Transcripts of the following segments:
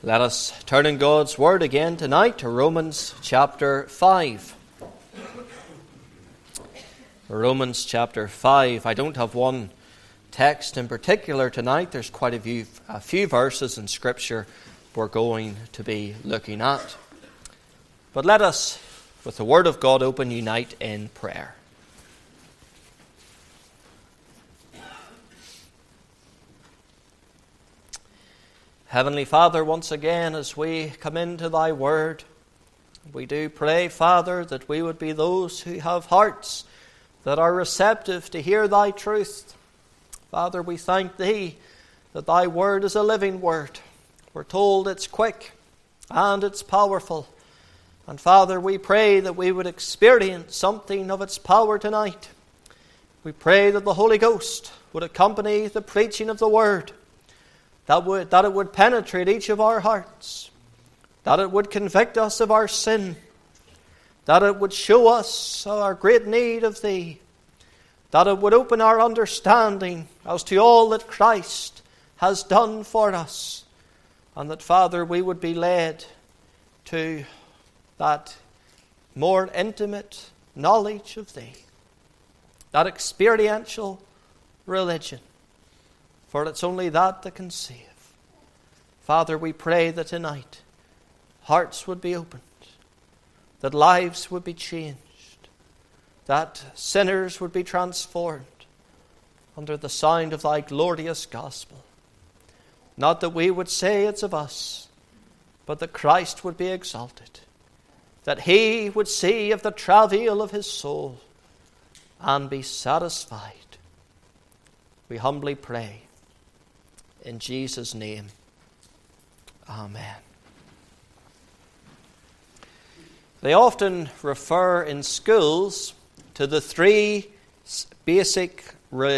Let us turn in God's Word again tonight to Romans chapter 5. Romans chapter 5. I don't have one text in particular tonight. There's quite a few verses in Scripture we're going to be looking at. But let us, with the Word of God open, unite in prayer. Heavenly Father, once again, as we come into Thy Word, we do pray, Father, that we would be those who have hearts that are receptive to hear Thy truth. Father, we thank Thee that Thy Word is a living Word. We're told it's quick and it's powerful. And Father, we pray that we would experience something of its power tonight. We pray that the Holy Ghost would accompany the preaching of the Word, that it would penetrate each of our hearts, that it would convict us of our sin, that it would show us our great need of Thee, that it would open our understanding as to all that Christ has done for us, and that, Father, we would be led to that more intimate knowledge of Thee, that experiential religion. For it's only that can save. Father, we pray that tonight hearts would be opened, that lives would be changed, that sinners would be transformed under the sound of Thy glorious gospel. Not that we would say it's of us, but that Christ would be exalted, that He would see of the travail of His soul and be satisfied. We humbly pray. In Jesus' name, amen. They often refer in schools to the three basic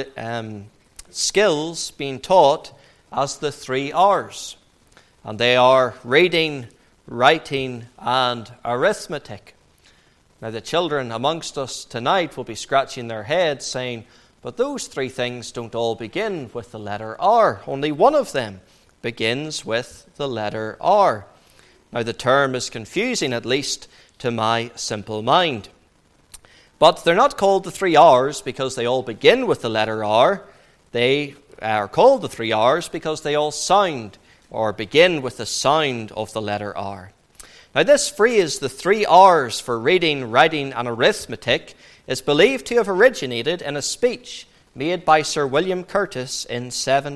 skills being taught as the 3 R's. And they are reading, writing, and arithmetic. Now the children amongst us tonight will be scratching their heads saying, but those 3 things don't all begin with the letter R. Only one of them begins with the letter R. Now the term is confusing, at least to my simple mind. But they're not called the 3 R's because they all begin with the letter R. They are called the 3 R's because they all sound or begin with the sound of the letter R. Now this phrase, the 3 R's for reading, writing, and arithmetic, is believed to have originated in a speech made by Sir William Curtis in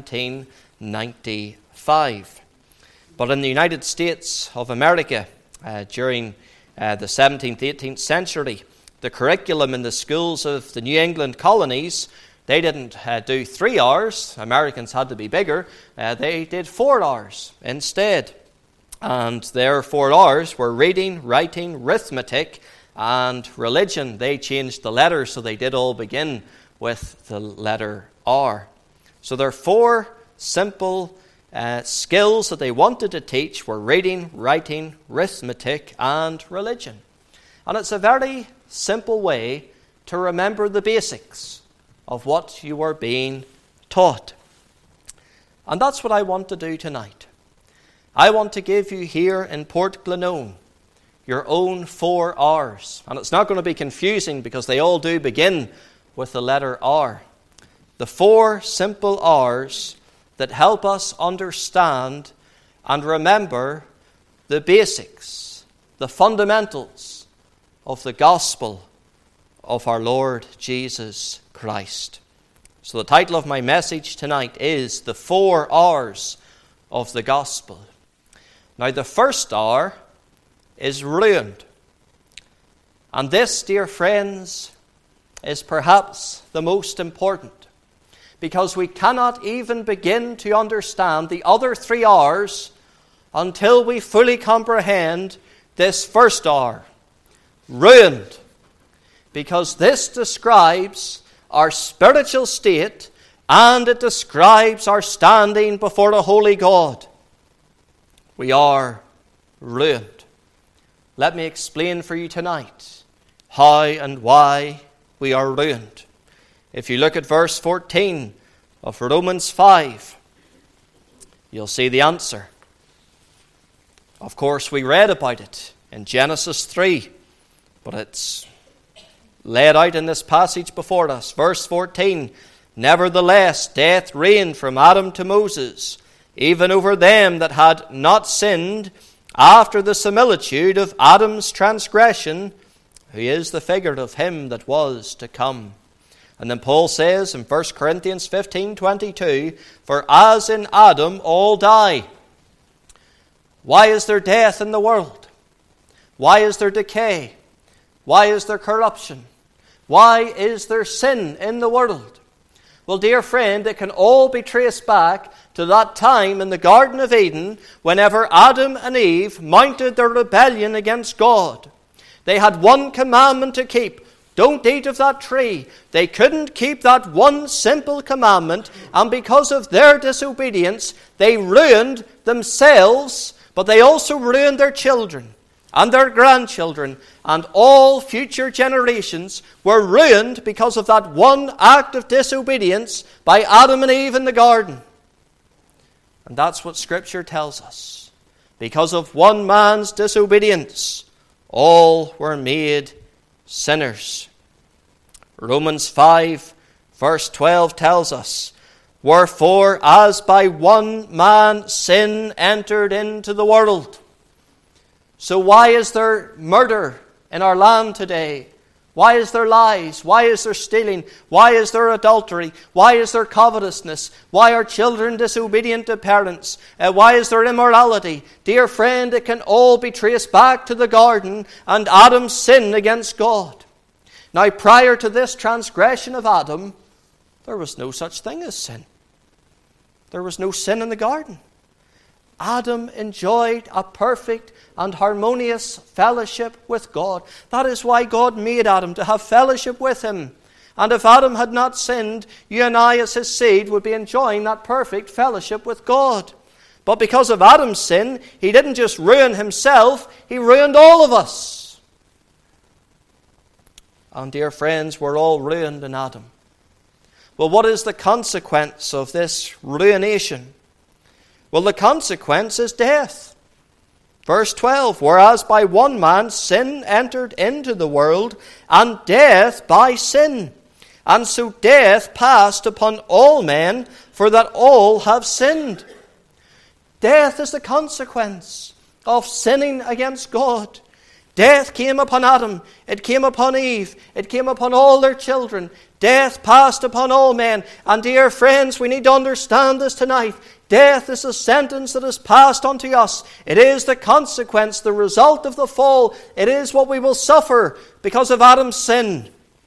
1795. But in the United States of America, during the 17th, 18th century, the curriculum in the schools of the New England colonies, they didn't do 3 R's. Americans had to be bigger. They did 4 R's instead. And their 4 R's were reading, writing, arithmetic, and religion. They changed the letters, so they did all begin with the letter R. So their 4 simple skills that they wanted to teach were reading, writing, arithmetic, and religion. And it's a very simple way to remember the basics of what you are being taught. And that's what I want to do tonight. I want to give you here in Port Glenone your own 4 R's. And it's not going to be confusing because they all do begin with the letter R. The 4 simple R's that help us understand and remember the basics, the fundamentals of the gospel of our Lord Jesus Christ. So the title of my message tonight is The 4 R's of the Gospel. Now the first R is ruined. And this, dear friends, is perhaps the most important, because we cannot even begin to understand the other 3 R's until we fully comprehend this first R, ruined, because this describes our spiritual state and it describes our standing before a holy God. We are ruined. Let me explain for you tonight how and why we are ruined. If you look at verse 14 of Romans 5, you'll see the answer. Of course, we read about it in Genesis 3, but it's laid out in this passage before us. Verse 14, nevertheless, death reigned from Adam to Moses, even over them that had not sinned, after the similitude of Adam's transgression, who is the figure of him that was to come. And then Paul says in 1 Corinthians 15:22, for as in Adam all die. Why is there death in the world? Why is there decay? Why is there corruption? Why is there sin in the world? Well, dear friend, it can all be traced back to that time in the Garden of Eden whenever Adam and Eve mounted their rebellion against God. They had one commandment to keep. Don't eat of that tree. They couldn't keep that one simple commandment, and because of their disobedience, they ruined themselves, but they also ruined their children and their grandchildren, and all future generations were ruined because of that one act of disobedience by Adam and Eve in the garden. And that's what Scripture tells us. Because of one man's disobedience, all were made sinners. Romans 5 verse 12 tells us, wherefore as by one man sin entered into the world. So why is there murder in our land today? Why is there lies? Why is there stealing? Why is there adultery? Why is there covetousness? Why are children disobedient to parents? Why is there immorality? Dear friend, it can all be traced back to the garden and Adam's sin against God. Now, prior to this transgression of Adam, there was no such thing as sin. There was no sin in the garden. Adam enjoyed a perfect and harmonious fellowship with God. That is why God made Adam, to have fellowship with him. And if Adam had not sinned, you and I as his seed would be enjoying that perfect fellowship with God. But because of Adam's sin, he didn't just ruin himself, he ruined all of us. And dear friends, we're all ruined in Adam. Well, what is the consequence of this ruination? Well, the consequence is death. Verse 12, whereas by one man sin entered into the world, and death by sin. And so death passed upon all men, for that all have sinned. Death is the consequence of sinning against God. Death came upon Adam, it came upon Eve, it came upon all their children. Death passed upon all men. And dear friends, we need to understand this tonight. Death is a sentence that is passed unto us. It is the consequence, the result of the fall. It is what we will suffer because of Adam's sin.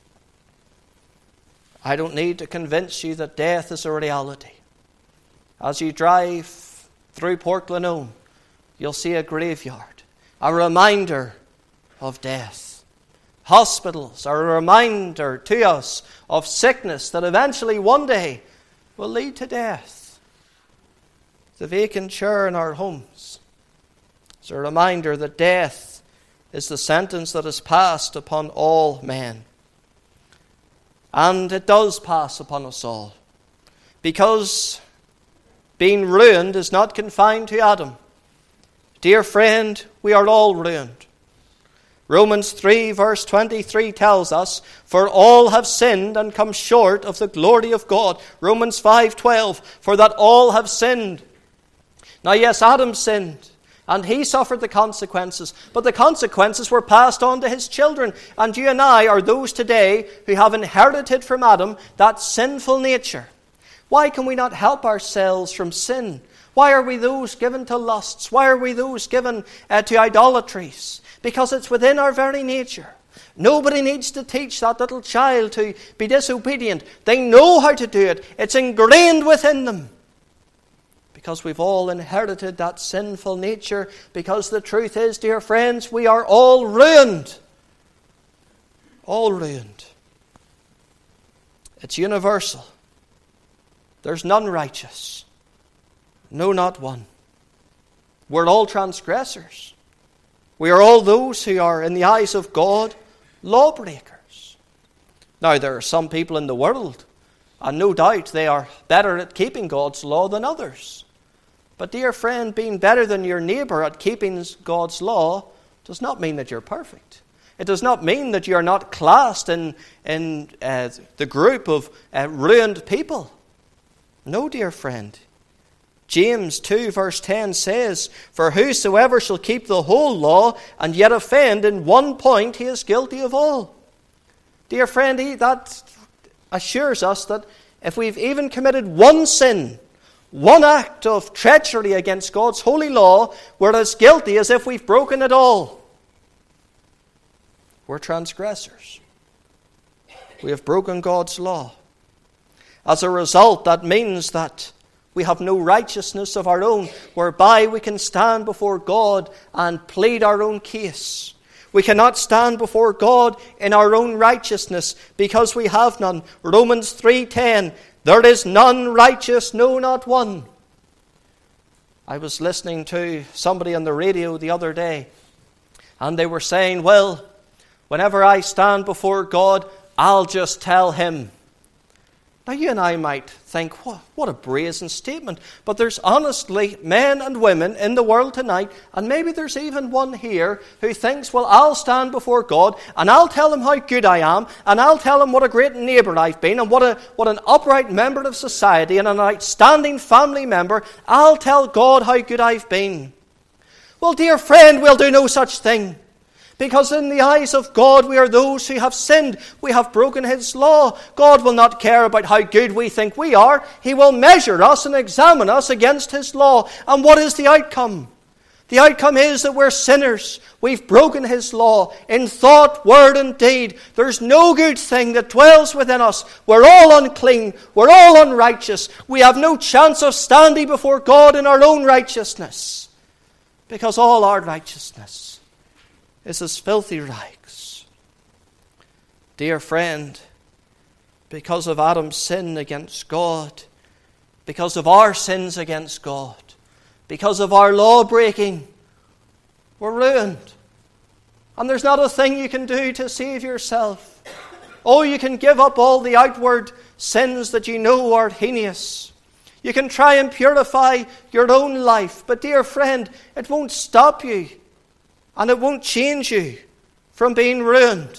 I don't need to convince you that death is a reality. As you drive through Portglenone, you'll see a graveyard, a reminder of death. Hospitals are a reminder to us of sickness that eventually one day will lead to death. The vacant chair in our homes is a reminder that death is the sentence that is passed upon all men. And it does pass upon us all, because being ruined is not confined to Adam. Dear friend, we are all ruined. Romans 3 verse 23 tells us, for all have sinned and come short of the glory of God. Romans 5:12, for that all have sinned. Now yes, Adam sinned, and he suffered the consequences, but the consequences were passed on to his children. And you and I are those today who have inherited from Adam that sinful nature. Why can we not help ourselves from sin? Why are we those given to lusts? Why are we those given to idolatries? Because it's within our very nature. Nobody needs to teach that little child to be disobedient. They know how to do it. It's ingrained within them. Because we've all inherited that sinful nature. Because the truth is, dear friends, we are all ruined. All ruined. It's universal. There's none righteous. No, not one. We're all transgressors. We are all those who are, in the eyes of God, lawbreakers. Now, there are some people in the world, and no doubt they are better at keeping God's law than others. But dear friend, being better than your neighbour at keeping God's law does not mean that you're perfect. It does not mean that you're not classed in the group of ruined people. No, dear friend. James 2 verse 10 says, "For whosoever shall keep the whole law and yet offend in one point, he is guilty of all." Dear friend, that assures us that if we've even committed one sin, one act of treachery against God's holy law, we're as guilty as if we've broken it all. We're transgressors. We have broken God's law. As a result, that means that we have no righteousness of our own, whereby we can stand before God and plead our own case. We cannot stand before God in our own righteousness, because we have none. Romans 3:10, "There is none righteous, no, not one." I was listening to somebody on the radio the other day, and they were saying, well, whenever I stand before God, I'll just tell him. Now, you and I might think, what a brazen statement. But there's honestly men and women in the world tonight, and maybe there's even one here, who thinks, well, I'll stand before God, and I'll tell him how good I am, and I'll tell him what a great neighbour I've been, and what an upright member of society, and an outstanding family member. I'll tell God how good I've been. Well, dear friend, we'll do no such thing. Because in the eyes of God, we are those who have sinned. We have broken his law. God will not care about how good we think we are. He will measure us and examine us against his law. And what is the outcome? The outcome is that we're sinners. We've broken his law in thought, word, and deed. There's no good thing that dwells within us. We're all unclean. We're all unrighteous. We have no chance of standing before God in our own righteousness, because all our righteousness is as filthy rags. Dear friend, because of Adam's sin against God, because of our sins against God, because of our law breaking, we're ruined. And there's not a thing you can do to save yourself. Oh, you can give up all the outward sins that you know are heinous. You can try and purify your own life. But dear friend, it won't stop you. And it won't change you from being ruined.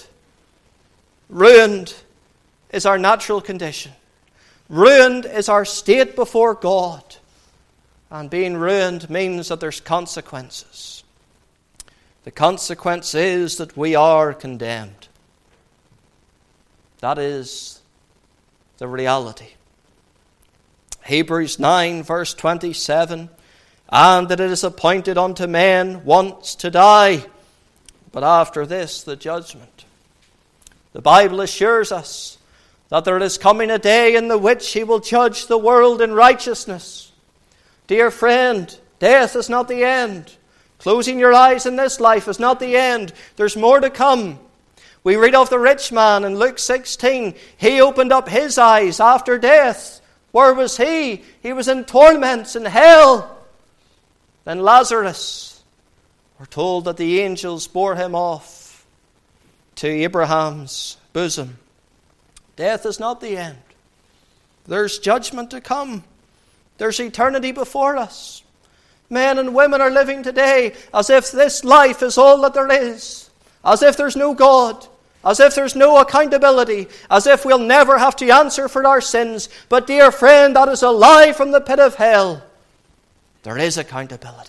Ruined is our natural condition. Ruined is our state before God. And being ruined means that there's consequences. The consequence is that we are condemned. That is the reality. Hebrews 9 verse 27, "And that it is appointed unto men once to die, but after this the judgment." The Bible assures us that there is coming a day in the which he will judge the world in righteousness. Dear friend, death is not the end. Closing your eyes in this life is not the end. There's more to come. We read of the rich man in Luke 16. He opened up his eyes after death. Where was he? He was in torments in hell. Then Lazarus, we're told that the angels bore him off to Abraham's bosom. Death is not the end. There's judgment to come. There's eternity before us. Men and women are living today as if this life is all that there is, as if there's no God, as if there's no accountability, as if we'll never have to answer for our sins. But dear friend, that is a lie from the pit of hell. There is accountability.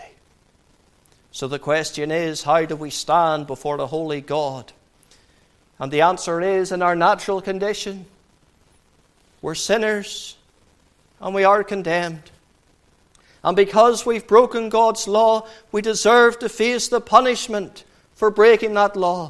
So the question is, how do we stand before the holy God? And the answer is, in our natural condition, we're sinners and we are condemned. And because we've broken God's law, we deserve to face the punishment for breaking that law.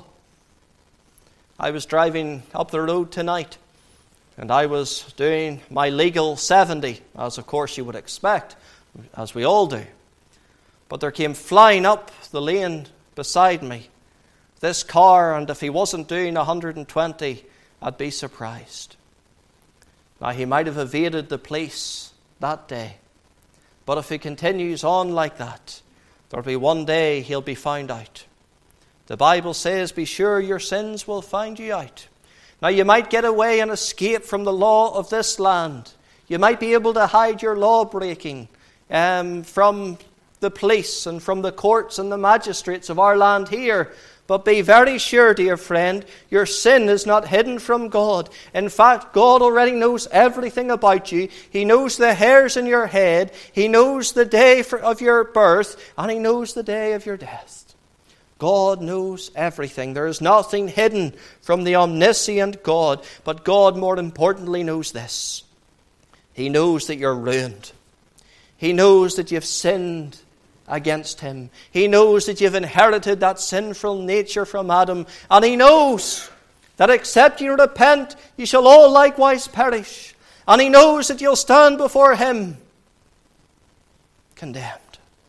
I was driving up the road tonight, and I was doing my legal 70, as of course you would expect, as we all do. But there came flying up the lane beside me this car, and if he wasn't doing 120, I'd be surprised. Now, he might have evaded the police that day, but if he continues on like that, there'll be one day he'll be found out. The Bible says, "Be sure your sins will find you out." Now, you might get away and escape from the law of this land. You might be able to hide your law breaking from the police and from the courts and the magistrates of our land here. But be very sure, dear friend, your sin is not hidden from God. In fact, God already knows everything about you. He knows the hairs in your head. He knows the day of your birth, and He knows the day of your death. God knows everything. There is nothing hidden from the omniscient God. But God, more importantly, knows this. He knows that you're ruined. He knows that you've sinned against Him. He knows that you've inherited that sinful nature from Adam. And He knows that except you repent, you shall all likewise perish. And He knows that you'll stand before Him condemned.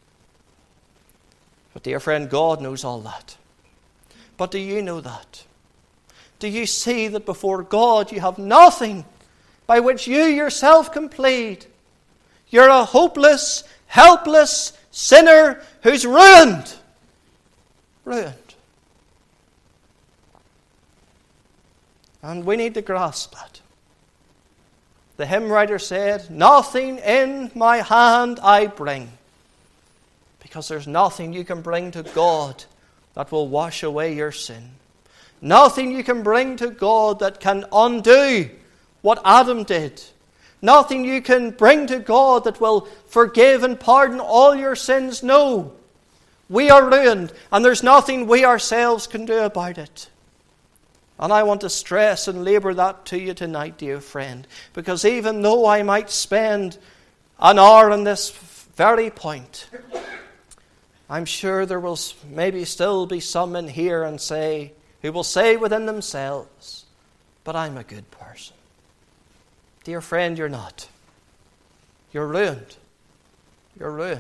But dear friend, God knows all that. But do you know that? Do you see that before God you have nothing by which you yourself can plead? You're a hopeless, helpless sinner who's ruined. Ruined. And we need to grasp that. The hymn writer said, "Nothing in my hand I bring." Because there's nothing you can bring to God that will wash away your sin. Nothing you can bring to God that can undo what Adam did. Nothing you can bring to God that will forgive and pardon all your sins. No. We are ruined, and there's nothing we ourselves can do about it. And I want to stress and labour that to you tonight, dear friend, because even though I might spend an hour on this very point, I'm sure there will maybe still be some in here who will say within themselves, "But I'm a good person." Dear friend, you're not. You're ruined. You're ruined.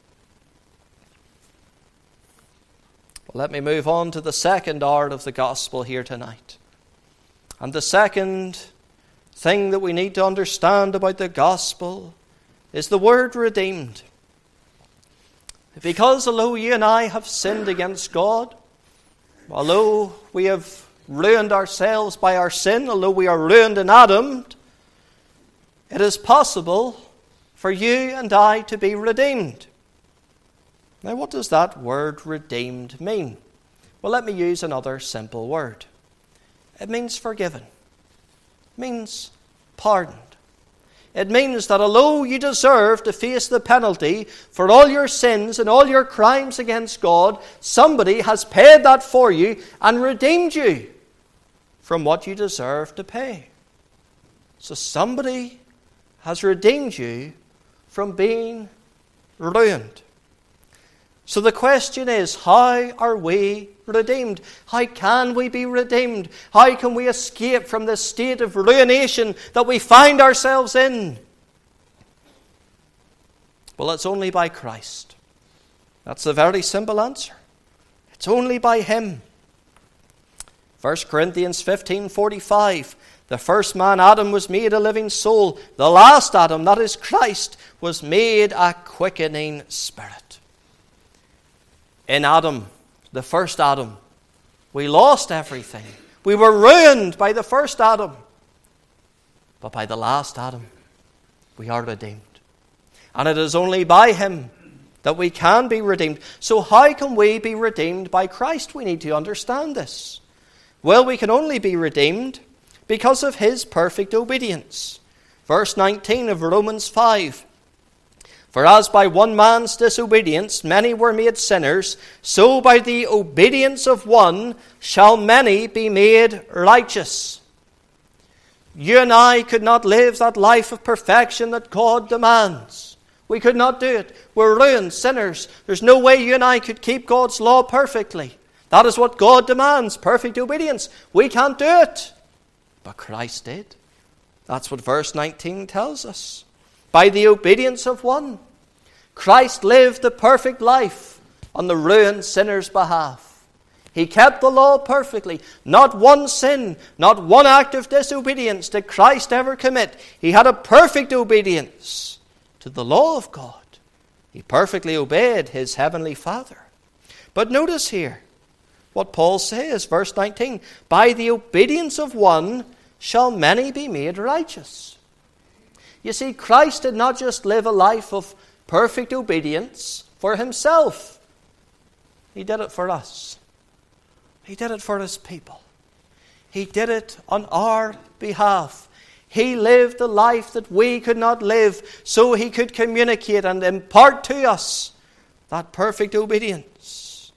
Well, let me move on to the second art of the gospel here tonight. And the second thing that we need to understand about the gospel is the word redeemed. Because although you and I have sinned against God, although we have ruined ourselves by our sin, although we are ruined in Adam, it is possible for you and I to be redeemed. Now, what does that word redeemed mean? Well, let me use another simple word. It means forgiven. It means pardoned. It means that although you deserve to face the penalty for all your sins and all your crimes against God, somebody has paid that for you and redeemed you from what you deserve to pay. So somebody has redeemed you from being ruined. So the question is, how are we redeemed? How can we be redeemed? How can we escape from this state of ruination that we find ourselves in? Well, it's only by Christ. That's the very simple answer. It's only by Him. 1 Corinthians 15:45. The first man, Adam, was made a living soul. The last Adam, that is Christ, was made a quickening spirit. In Adam, the first Adam, we lost everything. We were ruined by the first Adam. But by the last Adam, we are redeemed. And it is only by Him that we can be redeemed. So how can we be redeemed by Christ? We need to understand this. Well, we can only be redeemed because of His perfect obedience. Verse 19 of Romans 5. For as by one man's disobedience many were made sinners, so by the obedience of one shall many be made righteous. You and I could not live that life of perfection that God demands. We could not do it. We're ruined sinners. There's no way you and I could keep God's law perfectly. That is what God demands, perfect obedience. We can't do it. But Christ did. That's what verse 19 tells us. By the obedience of one, Christ lived the perfect life on the ruined sinner's behalf. He kept the law perfectly. Not one sin, not one act of disobedience did Christ ever commit. He had a perfect obedience to the law of God. He perfectly obeyed His heavenly Father. But notice here what Paul says, verse 19. By the obedience of one shall many be made righteous. You see, Christ did not just live a life of perfect obedience for himself. He did it for us. He did it for his people. He did it on our behalf. He lived the life that we could not live, so he could communicate and impart to us that perfect obedience.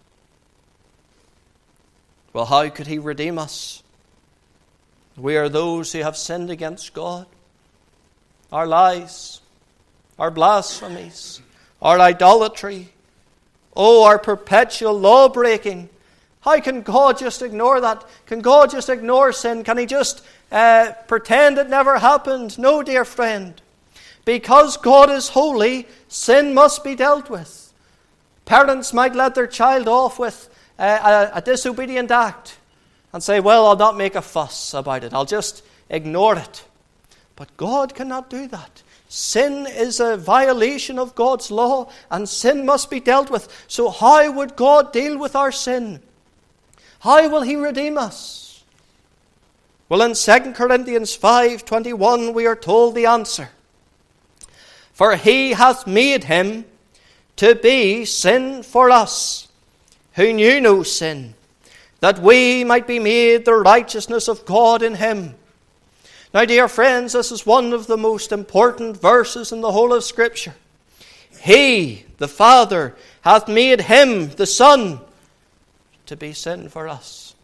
Well, how could he redeem us? We are those who have sinned against God. Our lies, our blasphemies, our idolatry, our perpetual law-breaking. How can God just ignore that? Can God just ignore sin? Can he just pretend it never happened? No, dear friend. Because God is holy, sin must be dealt with. Parents might let their child off with a disobedient act and say, well, I'll not make a fuss about it. I'll just ignore it. But God cannot do that. Sin is a violation of God's law, and sin must be dealt with. So how would God deal with our sin? How will he redeem us? Well, in 2 Corinthians 5:21, we are told the answer. For he hath made him to be sin for us, who knew no sin, that we might be made the righteousness of God in him. Now, dear friends, this is one of the most important verses in the whole of Scripture. He, the Father, hath made him, the Son, to be sin for us.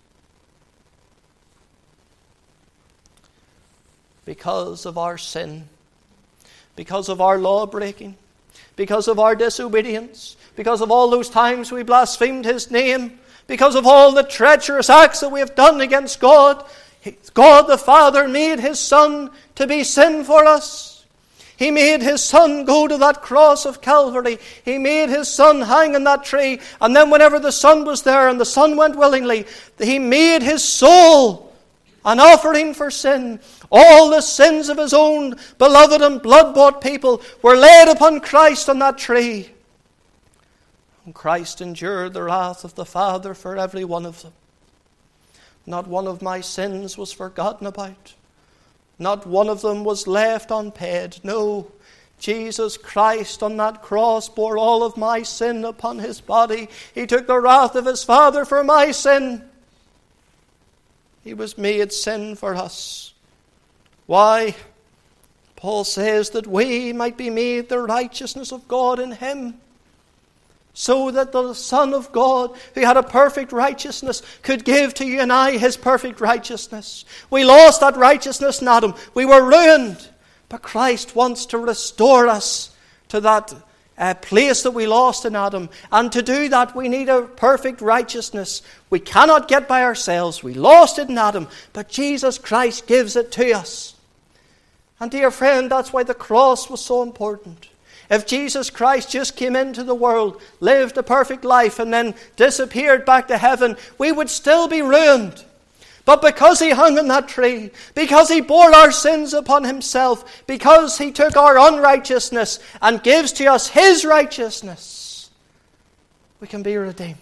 Because of our sin, because of our law-breaking, because of our disobedience, because of all those times we blasphemed his name, because of all the treacherous acts that we have done against God, God the Father made his Son to be sin for us. He made his Son go to that cross of Calvary. He made his Son hang on that tree. And then whenever the Son was there and the Son went willingly, he made his soul an offering for sin. All the sins of his own beloved and blood-bought people were laid upon Christ on that tree. And Christ endured the wrath of the Father for every one of them. Not one of my sins was forgotten about. Not one of them was left unpaid. No, Jesus Christ on that cross bore all of my sin upon his body. He took the wrath of his Father for my sin. He was made sin for us. Why? Paul says that we might be made the righteousness of God in him. So that the Son of God, who had a perfect righteousness, could give to you and I his perfect righteousness. We lost that righteousness in Adam. We were ruined. But Christ wants to restore us to that place that we lost in Adam. And to do that, we need a perfect righteousness. We cannot get by ourselves. We lost it in Adam. But Jesus Christ gives it to us. And dear friend, that's why the cross was so important. If Jesus Christ just came into the world, lived a perfect life, and then disappeared back to heaven, we would still be ruined. But because he hung on that tree, because he bore our sins upon himself, because he took our unrighteousness and gives to us his righteousness, we can be redeemed.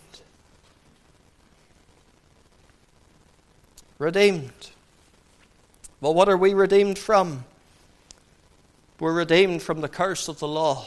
Redeemed. Well, what are we redeemed from? We're redeemed from the curse of the law.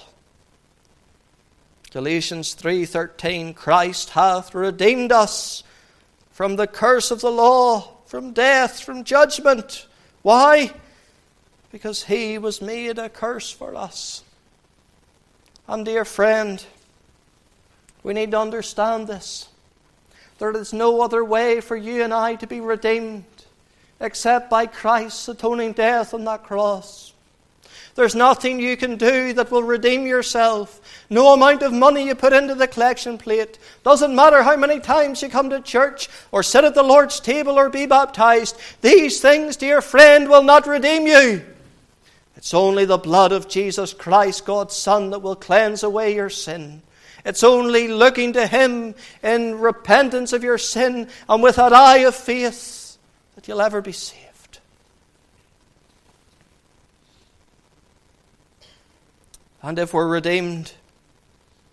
Galatians 3:13, Christ hath redeemed us from the curse of the law, from death, from judgment. Why? Because he was made a curse for us. And dear friend, we need to understand this. There is no other way for you and I to be redeemed except by Christ's atoning death on that cross. There's nothing you can do that will redeem yourself. No amount of money you put into the collection plate. Doesn't matter how many times you come to church or sit at the Lord's table or be baptized. These things, dear friend, will not redeem you. It's only the blood of Jesus Christ, God's Son, that will cleanse away your sin. It's only looking to him in repentance of your sin and with that eye of faith that you'll ever be saved. And if we're redeemed,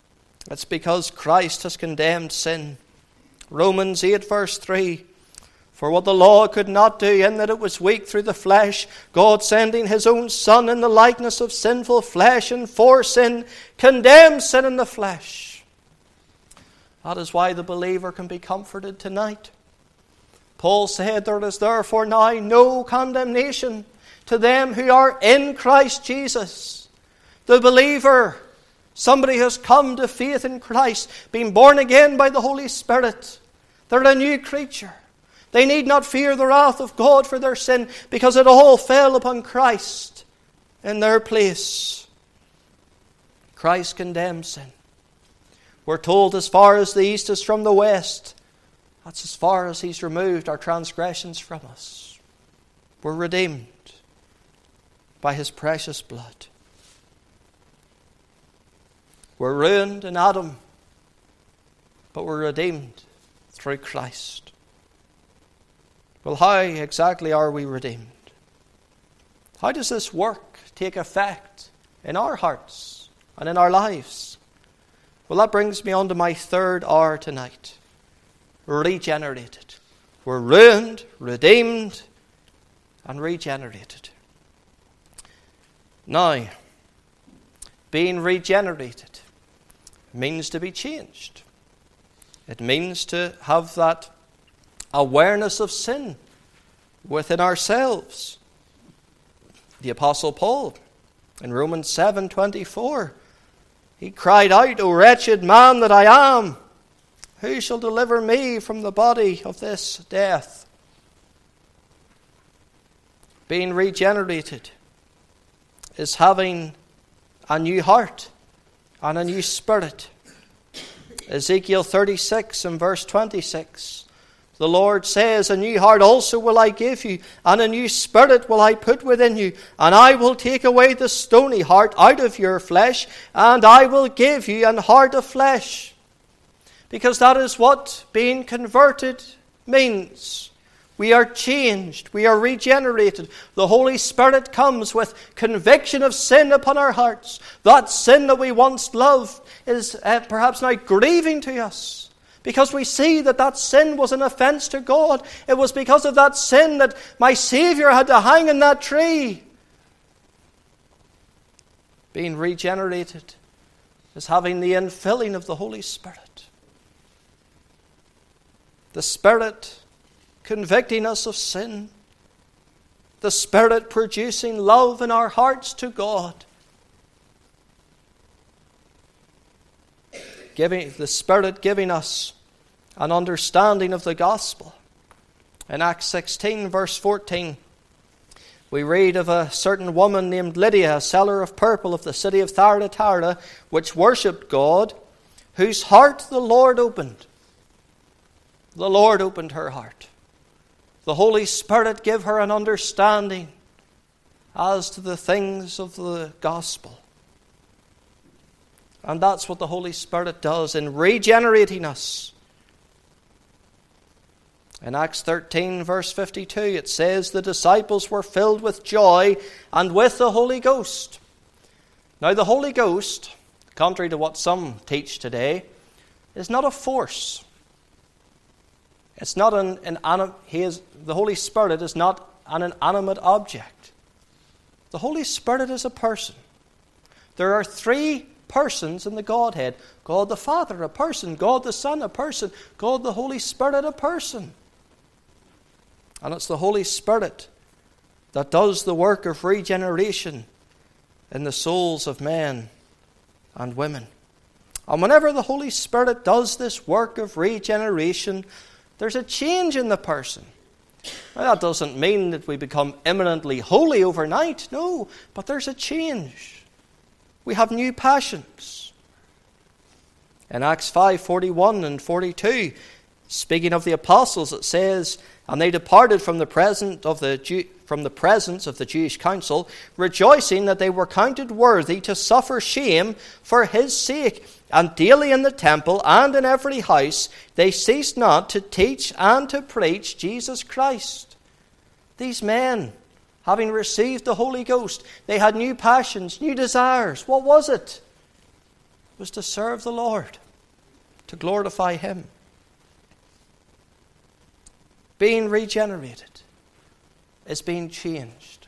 it's because Christ has condemned sin. Romans 8 verse 3, For what the law could not do, in that it was weak through the flesh, God sending his own Son in the likeness of sinful flesh, and for sin, condemned sin in the flesh. That is why the believer can be comforted tonight. Paul said, there is therefore now no condemnation to them who are in Christ Jesus. The believer, somebody who has come to faith in Christ, been born again by the Holy Spirit. They're a new creature. They need not fear the wrath of God for their sin, because it all fell upon Christ in their place. Christ condemned sin. We're told as far as the east is from the west, that's as far as he's removed our transgressions from us. We're redeemed by his precious blood. We're ruined in Adam, but we're redeemed through Christ. Well, how exactly are we redeemed? How does this work take effect in our hearts and in our lives? Well, that brings me on to my third R tonight. Regenerated. We're ruined, redeemed, and regenerated. Now, being regenerated means to be changed. It means to have that awareness of sin within ourselves. The Apostle Paul, in Romans 7:24, he cried out, O wretched man that I am, who shall deliver me from the body of this death? Being regenerated is having a new heart and a new spirit. Ezekiel 36 and verse 26. The Lord says, a new heart also will I give you, and a new spirit will I put within you, and I will take away the stony heart out of your flesh, and I will give you an heart of flesh. Because that is what being converted means. We are changed. We are regenerated. The Holy Spirit comes with conviction of sin upon our hearts. That sin that we once loved is perhaps now grieving to us, because we see that that sin was an offense to God. It was because of that sin that my Savior had to hang in that tree. Being regenerated is having the infilling of the Holy Spirit. The Spirit convicting us of sin. The Spirit producing love in our hearts to God. The Spirit giving us an understanding of the gospel. In Acts 16, verse 14, we read of a certain woman named Lydia, a seller of purple of the city of Thyatira, which worshipped God, whose heart the Lord opened. The Lord opened her heart. The Holy Spirit gave her an understanding as to the things of the gospel. And that's what the Holy Spirit does in regenerating us. In Acts 13, verse 52, it says, the disciples were filled with joy and with the Holy Ghost. Now, the Holy Ghost, contrary to what some teach today, is not a force. It's not the Holy Spirit is not an inanimate object. The Holy Spirit is a person. There are three persons in the Godhead. God the Father, a person. God the Son, a person. God the Holy Spirit, a person. And it's the Holy Spirit that does the work of regeneration in the souls of men and women. And whenever the Holy Spirit does this work of regeneration, there's a change in the person. Now, that doesn't mean that we become eminently holy overnight. No, but there's a change. We have new passions. In Acts 5:41 and 42, speaking of the apostles, it says, and they departed from the presence of the Jewish council, rejoicing that they were counted worthy to suffer shame for his sake. And daily in the temple and in every house they ceased not to teach and to preach Jesus Christ. These men, having received the Holy Ghost, they had new passions, new desires. What was it? It was to serve the Lord, to glorify him. being regenerated, is being changed.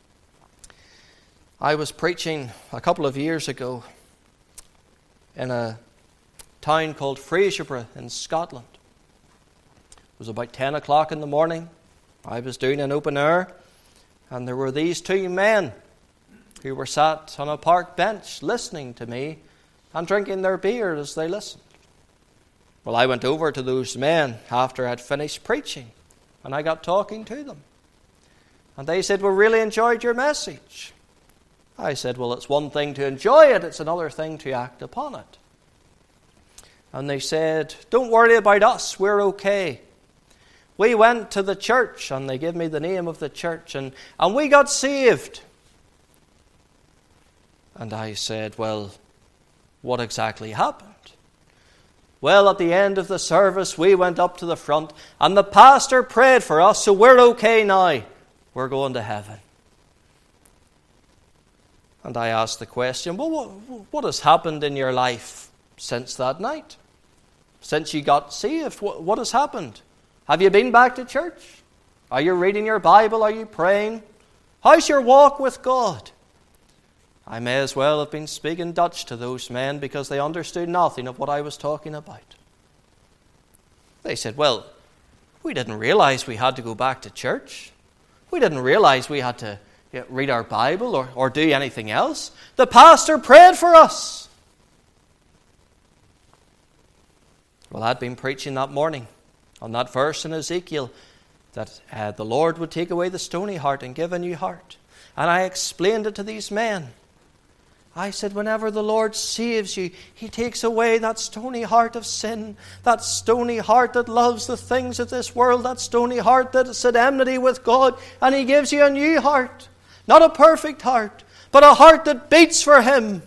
I was preaching a couple of years ago in a town called Fraserburgh in Scotland. It was about 10 o'clock in the morning. I was doing an open air, and there were these two men who were sat on a park bench listening to me and drinking their beer as they listened. Well, I went over to those men after I'd finished preaching, and I got talking to them. And they said, "We really enjoyed your message." I said, "Well, it's one thing to enjoy it, it's another thing to act upon it." And they said, "Don't worry about us, we're okay. We went to the church," and they gave me the name of the church, and we got saved." And I said, "Well, what exactly happened?" "Well, at the end of the service, we went up to the front, and the pastor prayed for us, so we're okay now. We're going to heaven." And I asked the question, "Well, what has happened in your life since that night? Since you got saved, what has happened? Have you been back to church? Are you reading your Bible? Are you praying? How's your walk with God?" I may as well have been speaking Dutch to those men because they understood nothing of what I was talking about. They said, "Well, we didn't realize we had to go back to church. We didn't realize we had to read our Bible or do anything else. The pastor prayed for us." Well, I'd been preaching that morning on that verse in Ezekiel that the Lord would take away the stony heart and give a new heart. And I explained it to these men. I said, whenever the Lord saves you, He takes away that stony heart of sin, that stony heart that loves the things of this world, that stony heart that is at enmity with God, and He gives you a new heart. Not a perfect heart, but a heart that beats for Him.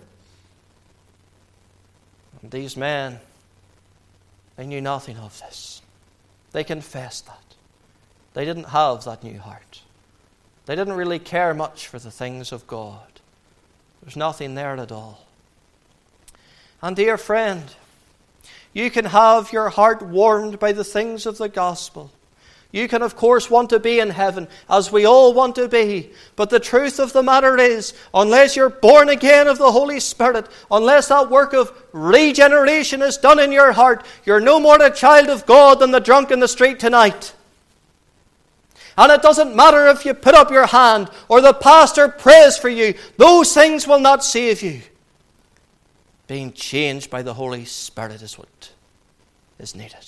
And these men, they knew nothing of this. They confessed that. They didn't have that new heart. They didn't really care much for the things of God. There's nothing there at all. And dear friend, you can have your heart warmed by the things of the gospel. You can, of course, want to be in heaven, as we all want to be. But the truth of the matter is, unless you're born again of the Holy Spirit, unless that work of regeneration is done in your heart, you're no more a child of God than the drunk in the street tonight. And it doesn't matter if you put up your hand or the pastor prays for you. Those things will not save you. Being changed by the Holy Spirit is what is needed.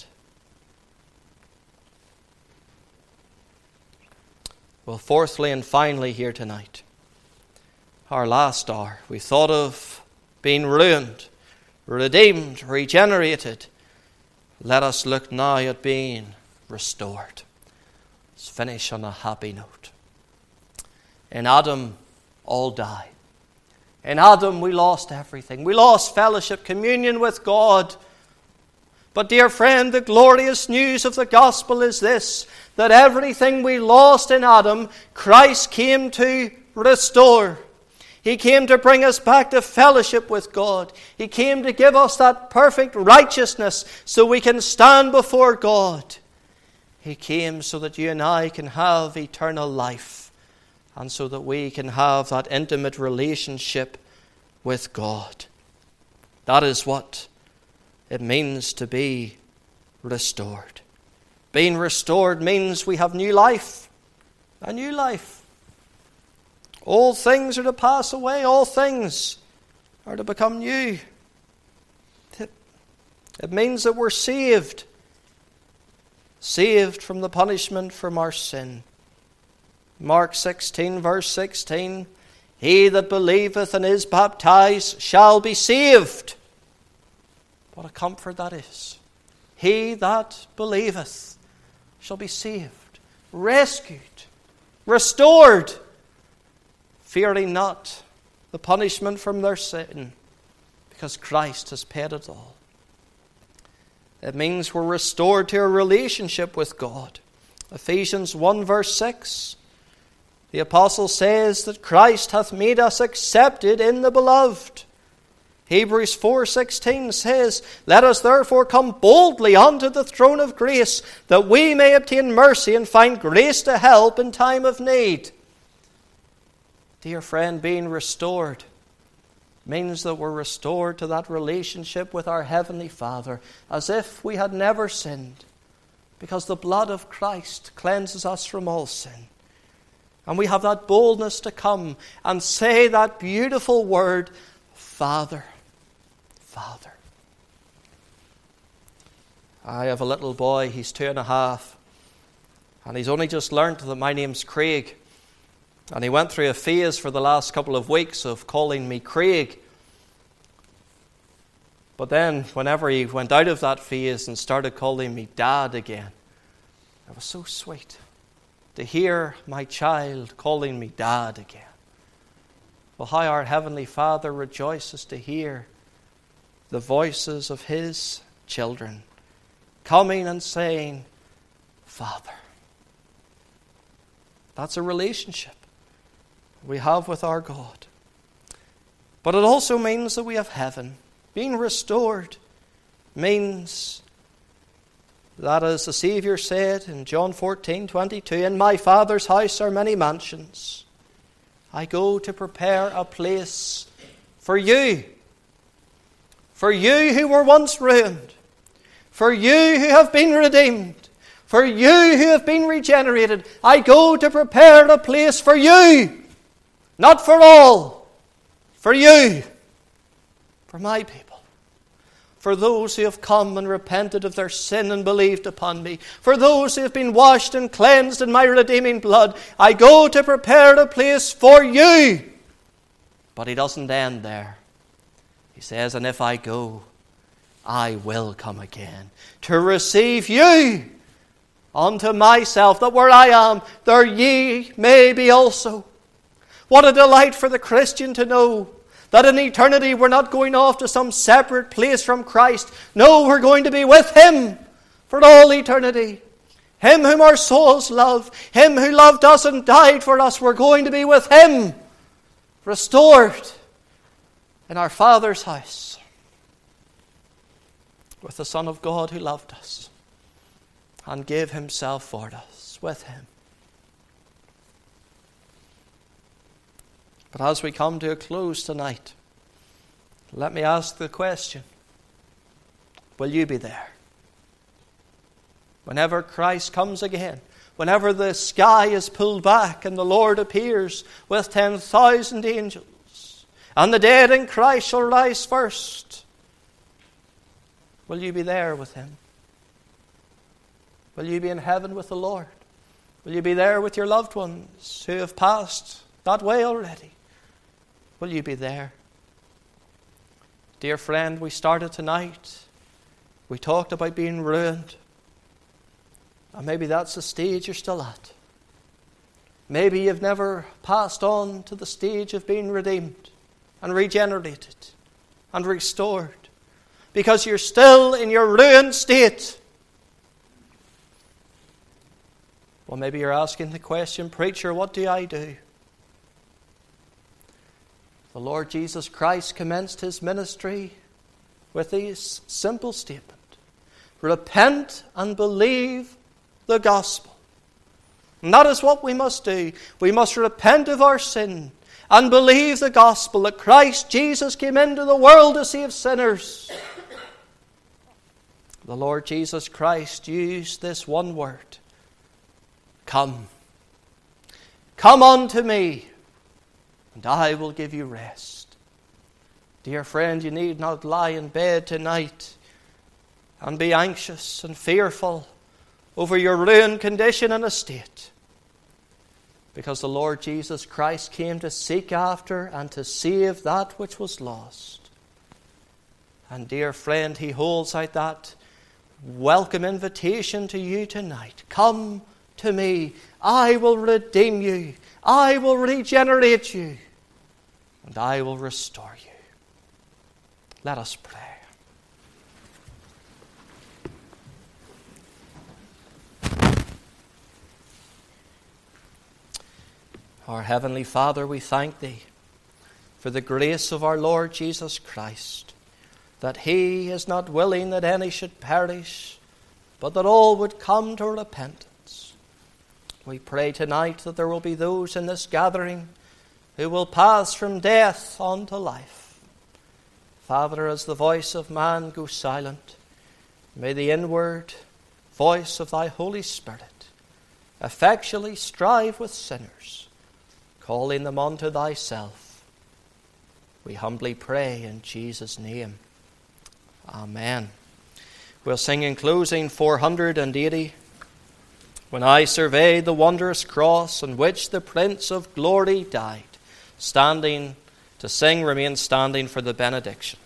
Well, fourthly and finally here tonight, our last hour, we thought of being ruined, redeemed, regenerated. Let us look now at being restored. Let's finish on a happy note. In Adam, all died. In Adam, we lost everything. We lost fellowship, communion with God. But dear friend, the glorious news of the gospel is this, that everything we lost in Adam, Christ came to restore. He came to bring us back to fellowship with God. He came to give us that perfect righteousness so we can stand before God. He came so that you and I can have eternal life and so that we can have that intimate relationship with God. That is what it means to be restored. Being restored means we have new life. A new life. All things are to pass away. All things are to become new. It means that we're saved. Saved from the punishment from our sin. Mark 16, verse 16. He that believeth and is baptized shall be saved. What a comfort that is. He that believeth shall be saved, rescued, restored, fearing not the punishment from their sin, because Christ has paid it all. It means we're restored to a relationship with God. Ephesians 1 verse 6. The apostle says that Christ hath made us accepted in the beloved. Hebrews 4:16 says, "Let us therefore come boldly unto the throne of grace, that we may obtain mercy and find grace to help in time of need." Dear friend, being restored means that we're restored to that relationship with our Heavenly Father as if we had never sinned, because the blood of Christ cleanses us from all sin. And we have that boldness to come and say that beautiful word, Father. Father. I have a little boy, he's 2.5, and he's only just learnt that my name's Craig. And he went through a phase for the last couple of weeks of calling me Craig. But then, whenever he went out of that phase and started calling me Dad again, it was so sweet to hear my child calling me Dad again. Well, how our Heavenly Father rejoices to hear the voices of His children coming and saying, Father. That's a relationship we have with our God. But it also means that we have heaven. Being restored means that, as the Savior said in John 14:22, "In my Father's house are many mansions. I go to prepare a place for you." For you who were once ruined. For you who have been redeemed. For you who have been regenerated. I go to prepare a place for you. Not for all. For you. For my people. For those who have come and repented of their sin and believed upon me. For those who have been washed and cleansed in my redeeming blood. I go to prepare a place for you. But He doesn't end there. He says, "And if I go, I will come again to receive you unto myself, that where I am, there ye may be also." What a delight for the Christian to know that in eternity we're not going off to some separate place from Christ. No, we're going to be with Him for all eternity. Him whom our souls love, Him who loved us and died for us, we're going to be with Him, restored in our Father's house, with the Son of God who loved us and gave Himself for us, with Him. But as we come to a close tonight, let me ask the question, will you be there? Whenever Christ comes again, whenever the sky is pulled back and the Lord appears with 10,000 angels, and the dead in Christ shall rise first, will you be there with Him? Will you be in heaven with the Lord? Will you be there with your loved ones who have passed that way already? Will you be there? Dear friend, we started tonight. We talked about being ruined. And maybe that's the stage you're still at. Maybe you've never passed on to the stage of being redeemed and regenerated and restored, because you're still in your ruined state. Well, maybe you're asking the question, "Preacher, what do I do?" The Lord Jesus Christ commenced His ministry with this simple statement: repent and believe the gospel. And that is what we must do. We must repent of our sin and believe the gospel, that Christ Jesus came into the world to save sinners. The Lord Jesus Christ used this one word: come. Come unto me, and I will give you rest. Dear friend, you need not lie in bed tonight and be anxious and fearful over your ruined condition and estate, because the Lord Jesus Christ came to seek after and to save that which was lost. And dear friend, He holds out that welcome invitation to you tonight. Come to me. I will redeem you. I will regenerate you. And I will restore you. Let us pray. Our Heavenly Father, we thank Thee for the grace of our Lord Jesus Christ, that he is not willing that any should perish, but that all would come to repentance. We pray tonight that there will be those in this gathering who will pass from death on to life. Father, as the voice of man goes silent, may the inward voice of thy Holy Spirit effectually strive with sinners, calling them unto thyself. We humbly pray in Jesus' name. Amen. We'll sing in closing 480. When I survey the wondrous cross on which the Prince of Glory died. Standing to sing, remain standing for the benediction.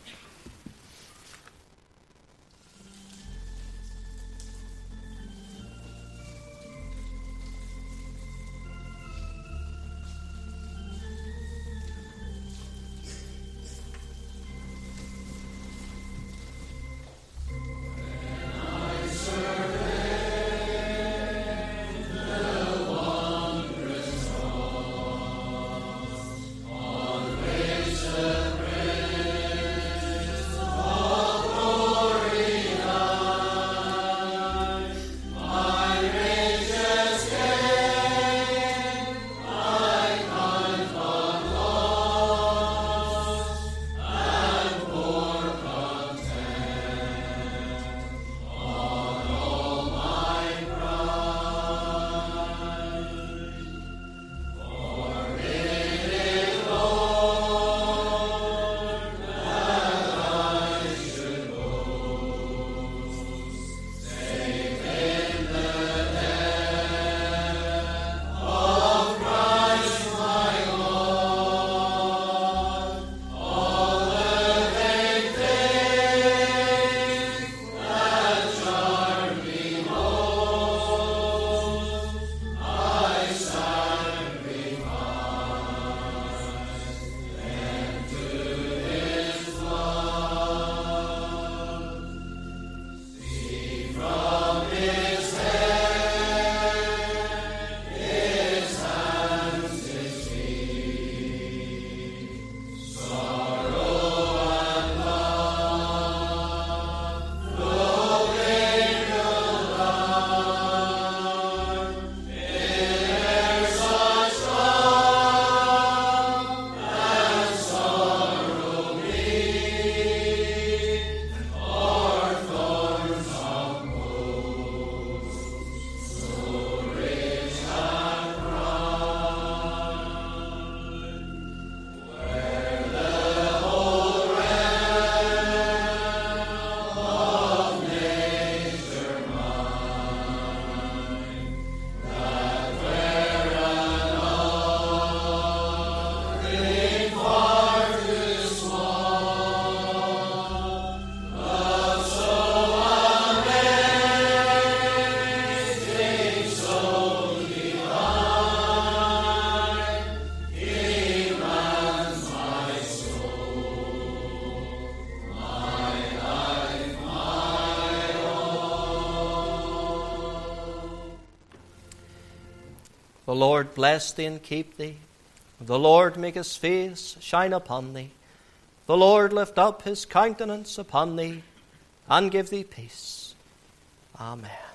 The Lord bless thee and keep thee. The Lord make his face shine upon thee. The Lord lift up his countenance upon thee and give thee peace. Amen.